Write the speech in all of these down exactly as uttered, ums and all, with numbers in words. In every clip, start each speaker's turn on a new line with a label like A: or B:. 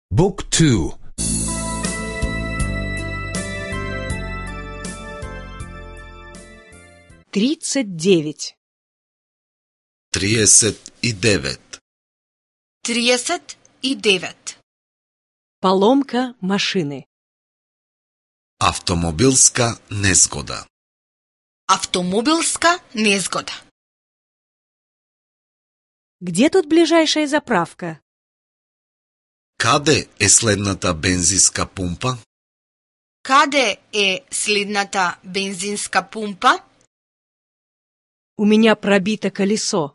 A: Book two.
B: Тридцать девять.
C: trideset i devet.
D: trideset i devet.
B: Поломка машины.
C: Автомобилска незгода.
D: Автомобилска незгода.
B: Где тут ближайшая заправка?
C: Каде е следната бензинска пумпа?
D: Каде е следната бензинска пумпа?
B: У меня пробито колесо.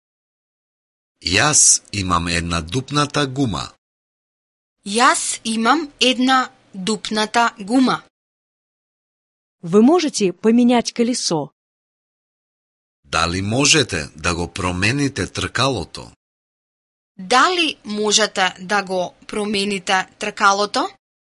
C: Јас имам една дупната гума.
D: Јас имам една дупната гума.
B: Вы можете поменять колесо?
C: Дали можете да го промените тркалото?
D: Дали можете да го промените тркалото?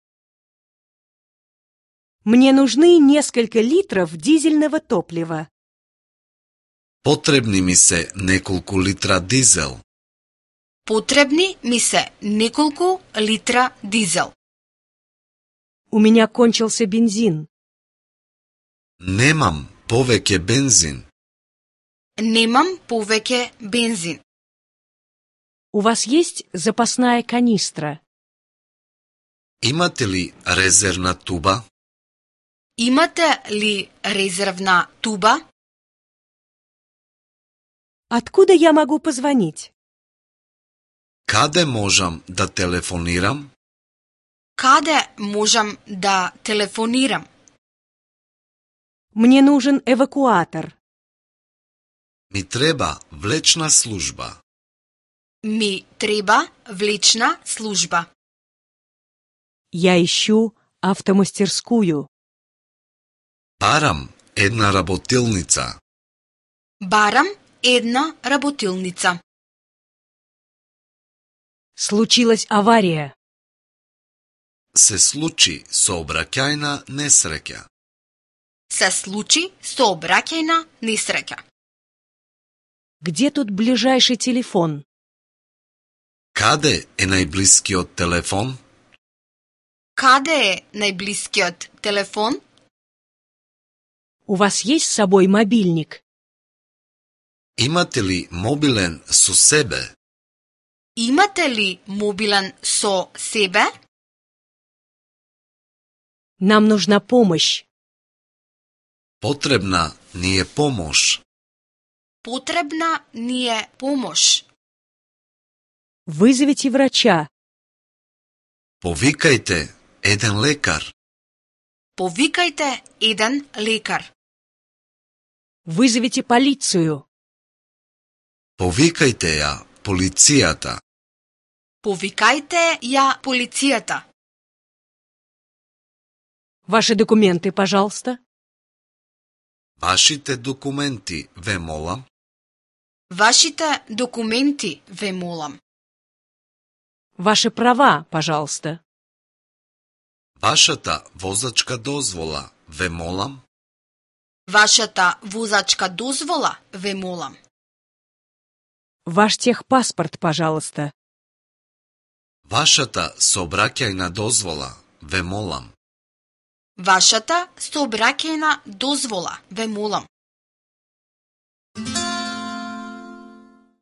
B: Мне нужны несколько литров дизельного топлива.
C: Потребни ми се неколку литра дизел.
D: Потребни ми се неколку литра дизел.
B: У меня кончился бензин.
C: Немам повеќе бензин.
D: Немам повеќе бензин.
B: У вас есть запасная канистра?
C: Имате ли резервна туба?
D: Имате ли резервна туба?
B: Откуда я могу позвонить?
C: Каде можам да телефонирам?
D: Каде можам да телефонирам?
B: Мне нужен эвакуатор.
C: Ми треба влечна служба.
D: Ми треба влечна служба.
B: Я ищу автомастерскую.
C: Барам една работилница.
D: Барам една работилница.
B: Случилась авария.
C: Се случи сообраќајна несреќа.
D: Се случи сообраќајна несреќа.
B: Где тут ближайший телефон?
C: Каде е најблискиот телефон?
D: Каде е најблискиот телефон?
B: У вас есть с собой мобильник?
C: Имате ли мобилен со себе?
D: Имате ли мобилен со себе?
B: Нам нужна помощь.
C: Потребна ни е помош.
D: Потребна ни е помош.
B: Вызовите врача.
C: Повикајте еден лекар.
D: Повикајте еден лекар.
B: Вызовите полицию.
C: Повикајте ја полицијата.
D: Повикајте ја полицијата.
B: Ваши документы, пожалуйста.
C: Вашите документи, ве молам.
D: Вашите документи, ве молам.
B: Ваши права, пожалуйста.
C: Вашата возачка дозвола, ве молам.
D: Вашата возачка дозвола, ве молам.
B: Ваш техпаспорт, пожалуйста.
C: Вашата сообраќајна дозвола, ве молам.
D: Вашата сообраќајна дозвола, ве молам.